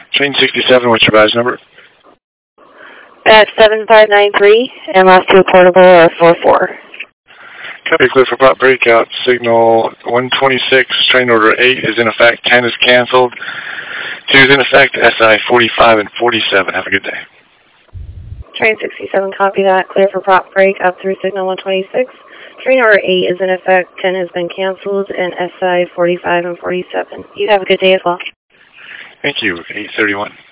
Train 67, what's your badge number? At 7593, and last two portable are 44. Copy, clear for prop breakout. Signal 126, train order 8 is in effect, 10 is canceled, 2 is in effect, SI 45 and 47. Have a good day. Train 67, copy that. Clear for prop break up through signal 126. Train order 8 is in effect, 10 has been canceled, and SI 45 and 47. You have a good day as well. Thank you, 831.